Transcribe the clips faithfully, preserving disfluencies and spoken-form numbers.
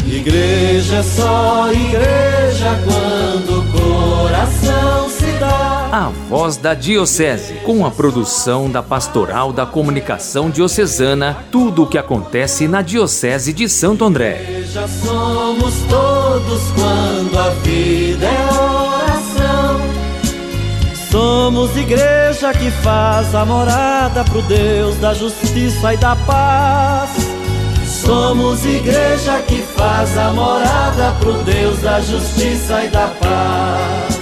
Igreja é só igreja quando o coração se dá. A Voz da Diocese, com a produção da Pastoral da Comunicação Diocesana, tudo o que acontece na Diocese de Santo André. Igreja somos todos quando a vida é oração. Somos igreja que faz a morada pro Deus da justiça e da paz. Somos igreja que faz a morada pro Deus da justiça e da paz.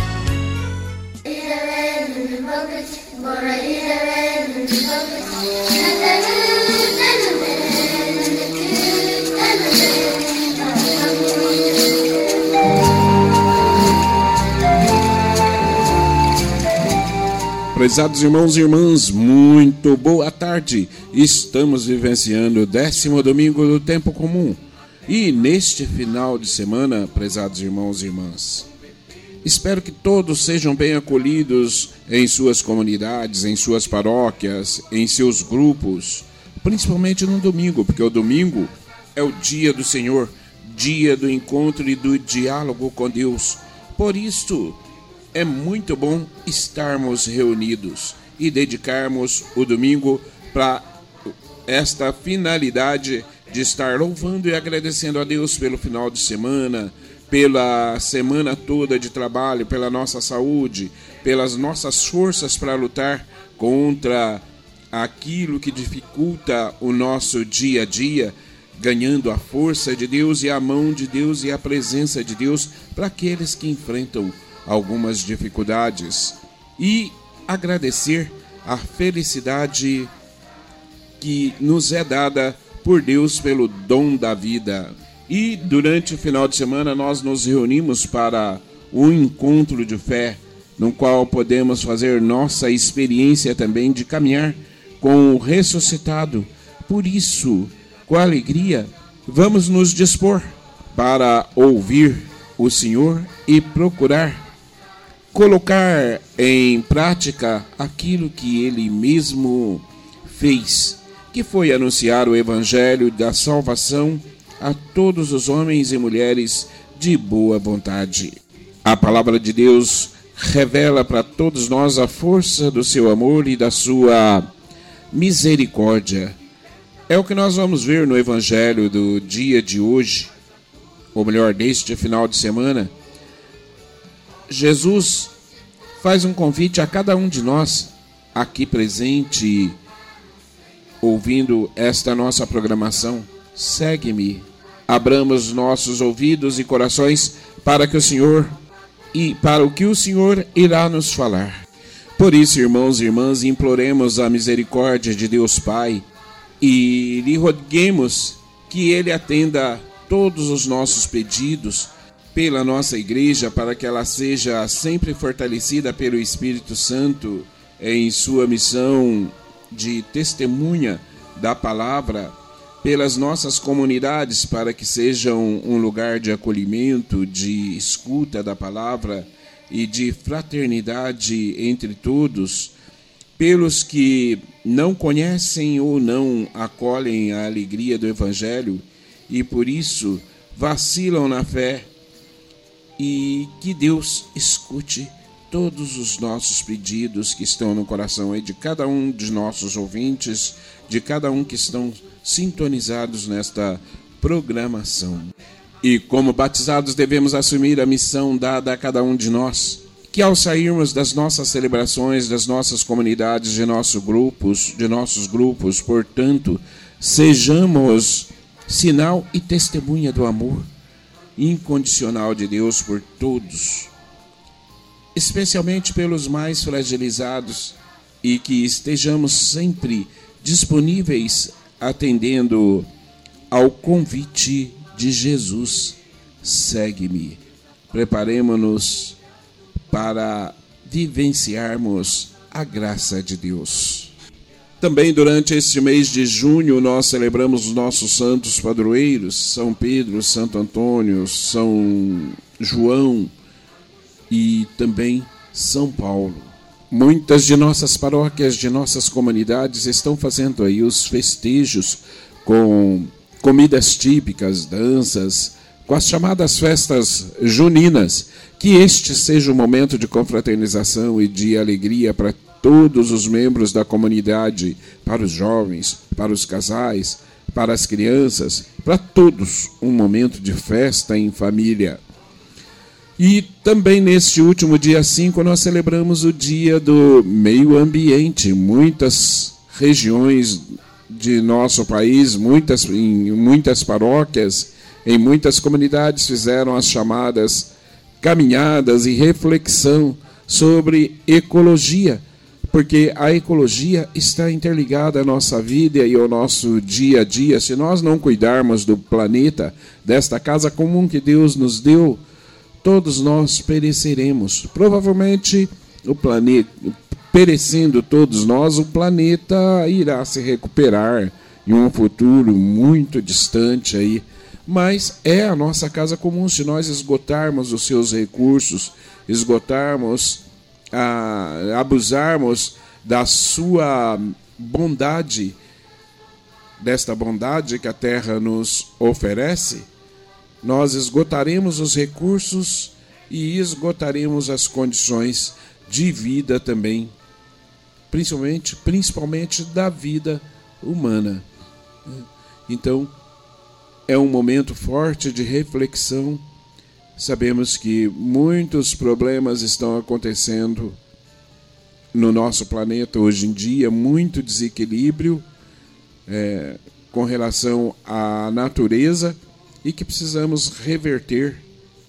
Prezados irmãos e irmãs, muito boa tarde. Estamos vivenciando o décimo domingo do tempo comum. E neste final de semana, prezados irmãos e irmãs, espero que todos sejam bem acolhidos em suas comunidades, em suas paróquias, em seus grupos, principalmente no domingo, porque o domingo é o dia do Senhor, dia do encontro e do diálogo com Deus. Por isso, é muito bom estarmos reunidos e dedicarmos o domingo para esta finalidade de estar louvando e agradecendo a Deus pelo final de semana, pela semana toda de trabalho, pela nossa saúde, pelas nossas forças para lutar contra aquilo que dificulta o nosso dia a dia, ganhando a força de Deus e a mão de Deus e a presença de Deus para aqueles que enfrentam algumas dificuldades, e agradecer a felicidade que nos é dada por Deus pelo dom da vida. E durante o final de semana nós nos reunimos para um encontro de fé, no qual podemos fazer nossa experiência também de caminhar com o ressuscitado. Por isso, com alegria, vamos nos dispor para ouvir o Senhor e procurar colocar em prática aquilo que Ele mesmo fez, que foi anunciar o Evangelho da salvação a todos os homens e mulheres de boa vontade. A palavra de Deus revela para todos nós a força do seu amor e da sua misericórdia. É o que nós vamos ver no Evangelho do dia de hoje, ou melhor, deste final de semana. Jesus faz um convite a cada um de nós aqui presente, ouvindo esta nossa programação. Segue-me. Abramos nossos ouvidos e corações para que o Senhor e para o que o Senhor irá nos falar. Por isso, irmãos e irmãs, imploremos a misericórdia de Deus Pai e lhe roguemos que Ele atenda todos os nossos pedidos pela nossa igreja, para que ela seja sempre fortalecida pelo Espírito Santo em sua missão de testemunha da palavra, pelas nossas comunidades, para que sejam um lugar de acolhimento, de escuta da palavra e de fraternidade entre todos, pelos que não conhecem ou não acolhem a alegria do Evangelho e por isso vacilam na fé, e que Deus escute todos os nossos pedidos que estão no coração aí de cada um de nossos ouvintes, de cada um que estão sintonizados nesta programação. E como batizados devemos assumir a missão dada a cada um de nós, que ao sairmos das nossas celebrações, das nossas comunidades, de nossos grupos, de nossos grupos, portanto, sejamos sinal e testemunha do amor incondicional de Deus por todos, especialmente pelos mais fragilizados, e que estejamos sempre disponíveis atendendo ao convite de Jesus. Segue-me. Preparemo-nos para vivenciarmos a graça de Deus. Também durante este mês de junho nós celebramos os nossos santos padroeiros, São Pedro, Santo Antônio, São João e também São Paulo. Muitas de nossas paróquias, de nossas comunidades estão fazendo aí os festejos com comidas típicas, danças, com as chamadas festas juninas. Que este seja um momento de confraternização e de alegria para todos os membros da comunidade, para os jovens, para os casais, para as crianças, para todos, um momento de festa em família. E também neste último dia cinco nós celebramos o Dia do Meio Ambiente. Muitas regiões de nosso país, muitas, em muitas paróquias, em muitas comunidades fizeram as chamadas caminhadas e reflexão sobre ecologia, porque a ecologia está interligada à nossa vida e ao nosso dia a dia. Se nós não cuidarmos do planeta, desta casa comum que Deus nos deu, todos nós pereceremos. Provavelmente, o planeta, perecendo todos nós, o planeta irá se recuperar em um futuro muito distante aí. Mas é a nossa casa comum. Se nós esgotarmos os seus recursos, esgotarmos, ah, abusarmos da sua bondade, desta bondade que a terra nos oferece, nós esgotaremos os recursos e esgotaremos as condições de vida também, principalmente, principalmente da vida humana. Então, é um momento forte de reflexão. Sabemos que muitos problemas estão acontecendo no nosso planeta hoje em dia, muito desequilíbrio é, com relação à natureza, e que precisamos reverter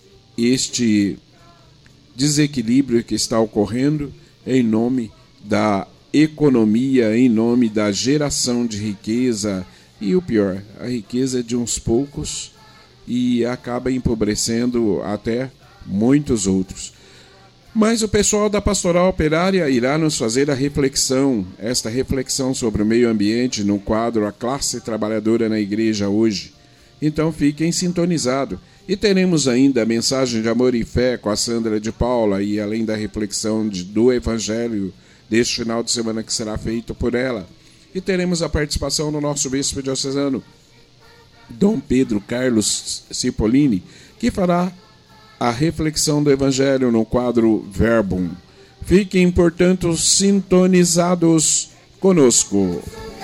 este desequilíbrio que está ocorrendo em nome da economia, em nome da geração de riqueza. E o pior, a riqueza é de uns poucos e acaba empobrecendo até muitos outros. Mas o pessoal da Pastoral Operária irá nos fazer a reflexão, esta reflexão sobre o meio ambiente no quadro A Classe Trabalhadora na Igreja Hoje. Então fiquem sintonizados. E teremos ainda a mensagem de amor e fé com a Sandra de Paula, e além da reflexão de, do Evangelho deste final de semana que será feito por ela. E teremos a participação do nosso bispo diocesano, Dom Pedro Carlos Cipollini, que fará a reflexão do Evangelho no quadro Verbum. Fiquem, portanto, sintonizados conosco.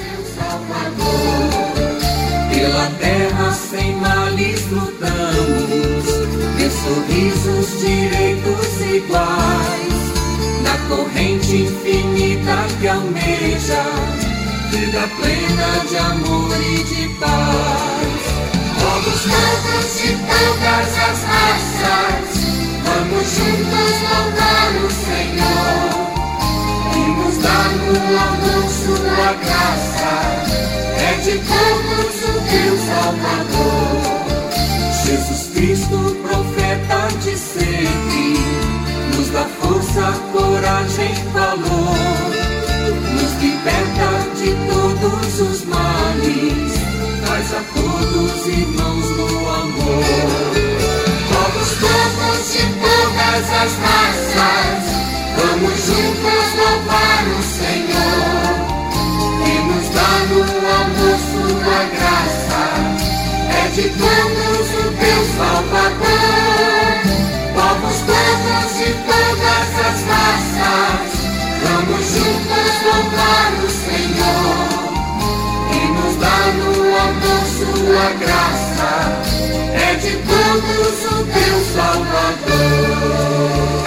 Pela terra sem males lutamos, de sorrisos, direitos iguais, na corrente infinita que almeja vida plena de amor e de paz. Povos todos de todas as raças, vamos juntos louvar o Senhor e nos dar no almoço sua graça. É de todos o Deus Salvador. Jesus Cristo, profeta de sempre, nos dá força, coragem, valor, nos liberta de todos os males, traz a todos irmãos no amor. Povos todos de todas as raças, vamos juntos louvar o Senhor e nos dá no almoço a graça. É de todos o Deus Salvador. Povos todos de todas as raças, vamos juntos louvar o Senhor e nos dá no almoço a graça. É de todos o Deus Salvador.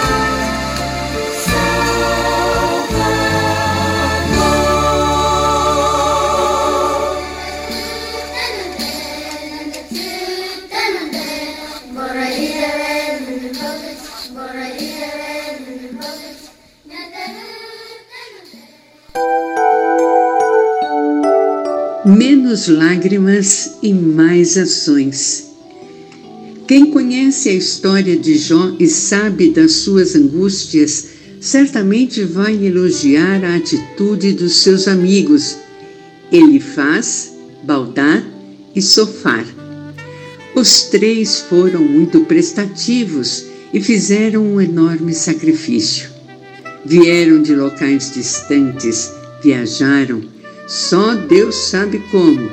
Menos lágrimas e mais ações. Quem conhece a história de Jó e sabe das suas angústias, certamente vai elogiar a atitude dos seus amigos, Elifaz, Baldad e Sofar. Os três foram muito prestativos e fizeram um enorme sacrifício. Vieram de locais distantes, viajaram, só Deus sabe como,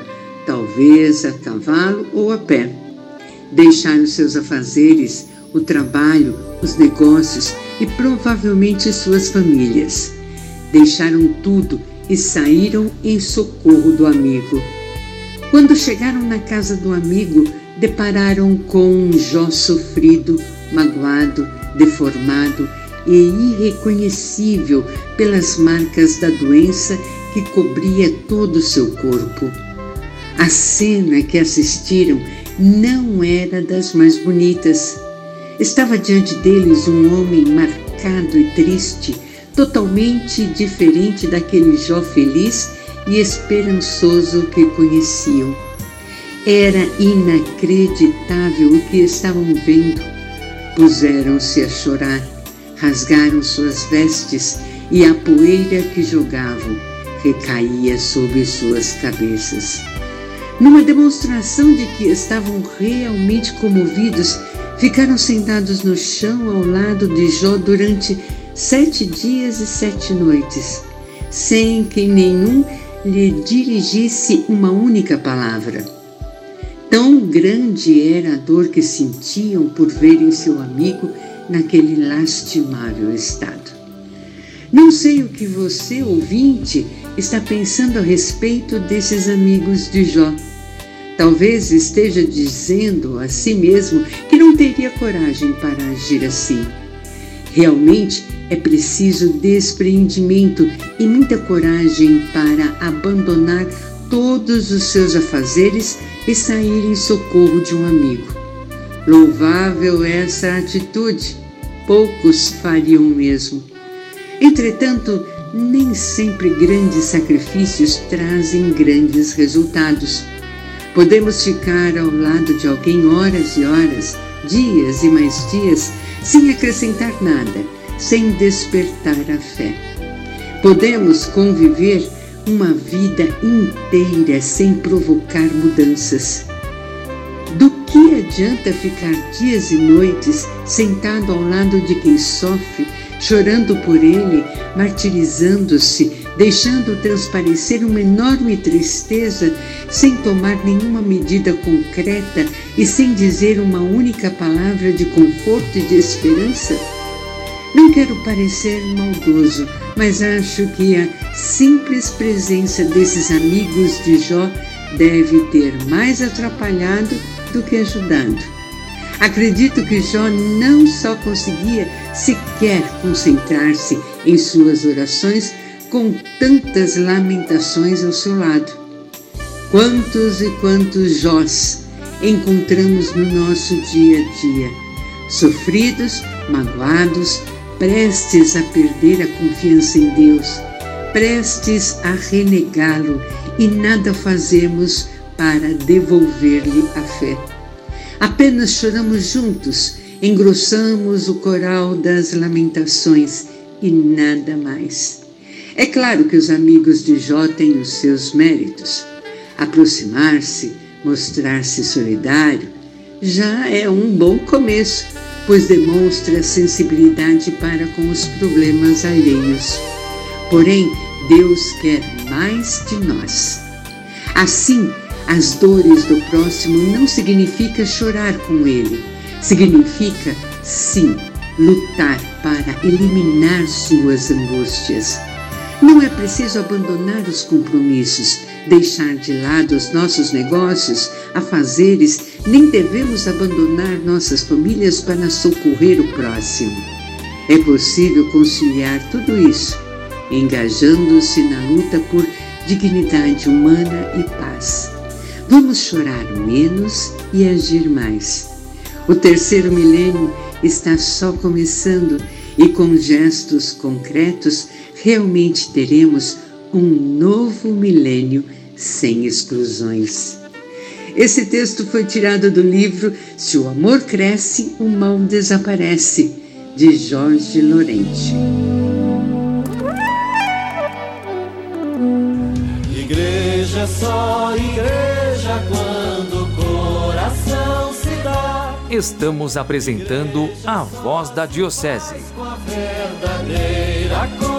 talvez a cavalo ou a pé. Deixaram seus afazeres, o trabalho, os negócios e provavelmente suas famílias. Deixaram tudo e saíram em socorro do amigo. Quando chegaram na casa do amigo, depararam com um Jó sofrido, magoado, deformado e irreconhecível pelas marcas da doença que cobria todo o seu corpo. A cena que assistiram não era das mais bonitas. Estava diante deles um homem marcado e triste, totalmente diferente daquele Jó feliz e esperançoso que conheciam. Era inacreditável o que estavam vendo. Puseram-se a chorar, rasgaram suas vestes e a poeira que jogavam recaía sobre suas cabeças. Numa demonstração de que estavam realmente comovidos, ficaram sentados no chão ao lado de Jó durante sete dias e sete noites, sem que nenhum lhe dirigisse uma única palavra. Tão grande era a dor que sentiam por verem seu amigo naquele lastimável estado. Não sei o que você, ouvinte, está pensando a respeito desses amigos de Jó. Talvez esteja dizendo a si mesmo que não teria coragem para agir assim. Realmente é preciso despreendimento e muita coragem para abandonar todos os seus afazeres e sair em socorro de um amigo. Louvável essa atitude, poucos fariam o mesmo. Entretanto, nem sempre grandes sacrifícios trazem grandes resultados. Podemos ficar ao lado de alguém horas e horas, dias e mais dias, sem acrescentar nada, sem despertar a fé. Podemos conviver uma vida inteira sem provocar mudanças. Do que adianta ficar dias e noites sentado ao lado de quem sofre, chorando por ele, martirizando-se, deixando transparecer uma enorme tristeza, sem tomar nenhuma medida concreta e sem dizer uma única palavra de conforto e de esperança? Não quero parecer maldoso, mas acho que a simples presença desses amigos de Jó deve ter mais atrapalhado do que ajudado. Acredito que Jó não só conseguia sequer concentrar-se em suas orações com tantas lamentações ao seu lado. Quantos e quantos Jós encontramos no nosso dia a dia, sofridos, magoados, prestes a perder a confiança em Deus, prestes a renegá-lo, e nada fazemos para devolver-lhe a fé. Apenas choramos juntos, engrossamos o coral das lamentações e nada mais. É claro que os amigos de Jó têm os seus méritos. Aproximar-se, mostrar-se solidário, já é um bom começo, pois demonstra sensibilidade para com os problemas alheios. Porém, Deus quer mais de nós. Assim, as dores do próximo não significa chorar com ele. Significa, sim, lutar para eliminar suas angústias. Não é preciso abandonar os compromissos, deixar de lado os nossos negócios, afazeres, nem devemos abandonar nossas famílias para socorrer o próximo. É possível conciliar tudo isso, engajando-se na luta por dignidade humana e paz. Vamos chorar menos e agir mais. O terceiro milênio está só começando e com gestos concretos realmente teremos um novo milênio sem exclusões. Esse texto foi tirado do livro Se o Amor Cresce, o Mal Desaparece, de Jorge Lorente. Igreja é só igreja quando o coração se dá. Estamos apresentando a Voz da Diocese. Com a verdadeira